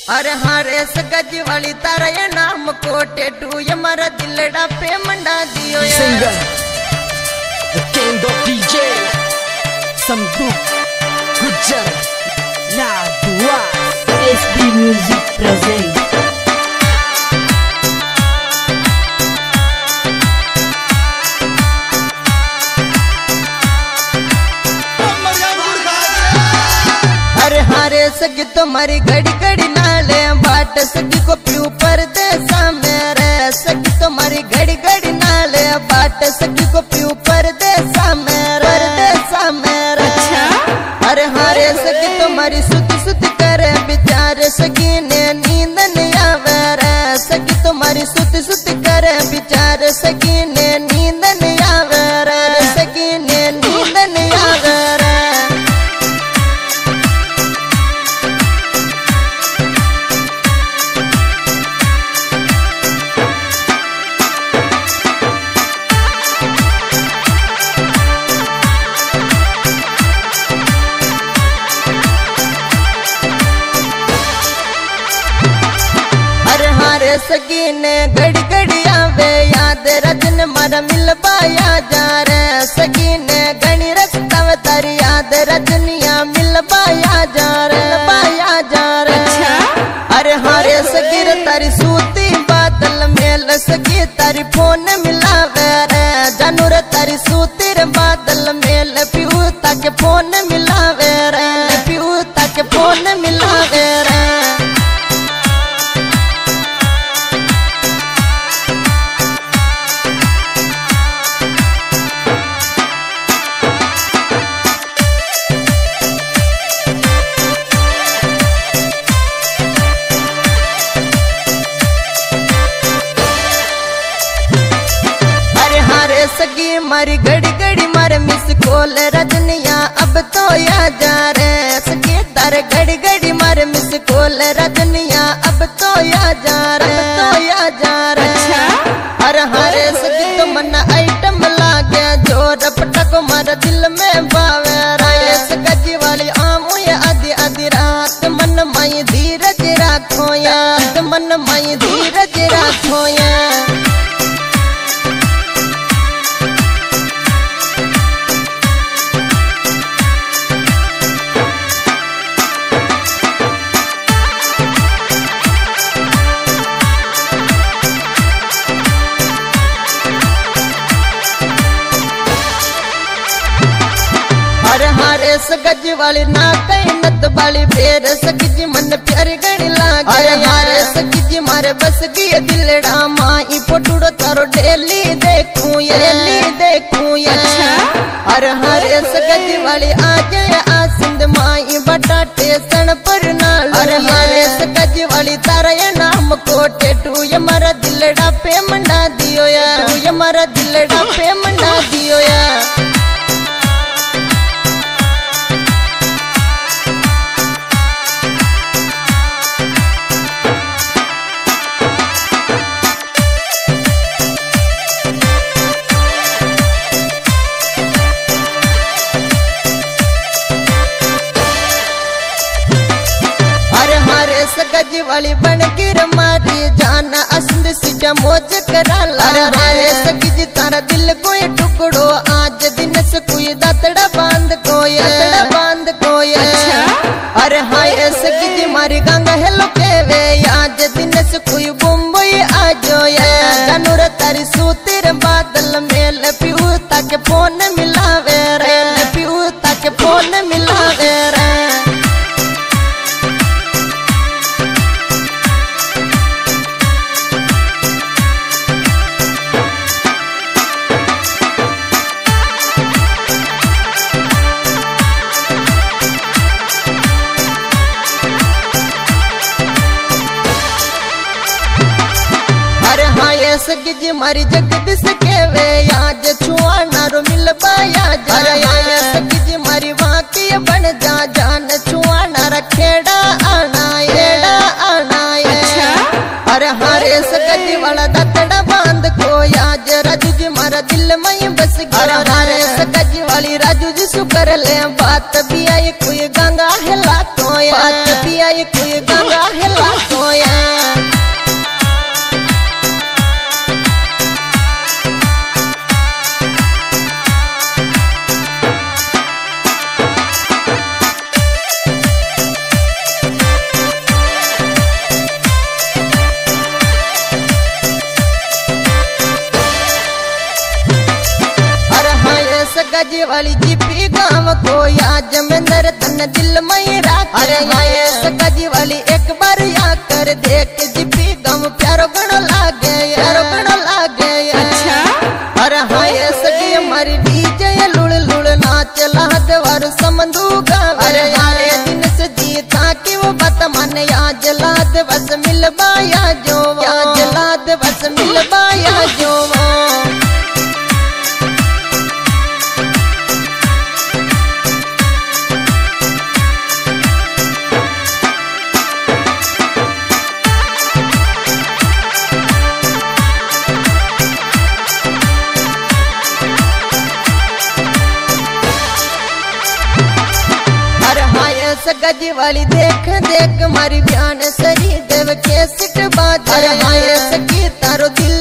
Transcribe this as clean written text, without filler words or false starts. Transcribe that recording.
अरे हारे सगज वाली तारा ये नाम को टेटू ये मारा दिलड़ा पे मंडा दियो यार। Singer, the king of DJ, Samdu, Gujar, Nadua, SB Music present. अरे हारे सगी तुम्हारी घड़ी घड़ी नाले बाट सगी को प्यू परदेसा मेरे सगी तुम्हारी घड़ी घड़ी नाले बाट सगी को प्यू परदेसा मेरे अरे हारे सगी तुम्हारी सुत सुत करे बिचार सगी ने नींद नहीं आवे रे सगी तुम्हारी सुत सुत करे बिचार सगी ने नींद नहीं आवे रे सगी ने नींद नहीं आवे रे। सगी ने घड़ी घड़ी आवे याद रजन मारा मिल पाया जा रे सगी ने घनी रखता तारी याद रजनिया मिल पाया जा रे अरे हारे सगी रे तारी सूती बादल मेल सगी तारी फोन मिलावे रे जानू रे तारी सूती रे बादल मेल पीऊ ताके फोन मिलावे रे पीऊ ताके फोन मिलावे रे। सगी मारी घड़ी घड़ी मारे मिस कॉल रजनिया अब तो या जा रे सगी तारे घड़ी घड़ी मारे मिस कॉल रजनिया अब तो या जा रे अरे हारे सगी तो मन आइटम लागे जोर पटक मारा दिल में बावे रे सगी वाली आमू या आधी आधी रात मन माई धीरज राखो या मन माई धीरज राखो या। सगज वाली ना कहीं नत वाली फेर सगी मन प्यार गणी लागे यारे सगी मारे बस गई दिलड़ा माई फोटूड़ो तारो डेली देखूं ये अरे हरे सगज वाली आज आसिंद माई बटाटे सन पर नाल अरे हरे सगज वाली तारा ये नाम को टेटू ये मारा दिलड़ा पे मंडा दियो या ये मारा दिलड़ा पे मंडा दियो या। सगज वाली बन गिर मारी जाना असंद सिजा मौज करा ला रे सगी तारा दिल कोई टुकड़ो आज दिन से कोई दातड़ा बांध कोई अरे हाय सगी मारी गंगा हेलो केवे आज दिन से कोई मुंबई आजो या जानू रे तारी सूती रे बादल मेल पीऊ ताके फोन मिलावे रे पीऊ ताके फोन मिलावे रे। सगी जी मारी जगदीश केवे आज छुआ नारो मिल पाया जा रे सगी जी मारी वाकी बन जा जान छुआ नारा खेड़ा आना अरे हारे सगी वाला दातड़ा बांध को आज राजू जी मारा दिल में बस गया हारे सगी वाली राजू जी सुकर ले बात भी आई कोई गंगा हिला तो बात भी आई कोई गंगा हिला को आज में नर तन दिल में राख। अरे हाय सकाजी वाली एक बार या कर देख जिपी गम प्यारो गणो लागे यारो गणो लागे। अच्छा अरे हाय सगी हमारी डीजे लुड़ लुड़ नाच लाद वार समंदू गावे। अरे यारे दिन से जीता कि वो बात मन आज लाद बस मिल बाया जो आज लाद बस मिल बाया जो। सगाजी वाली देख देख मारी बयान सरी देव के सिट बाज। अरे हाय सखी तारो दिल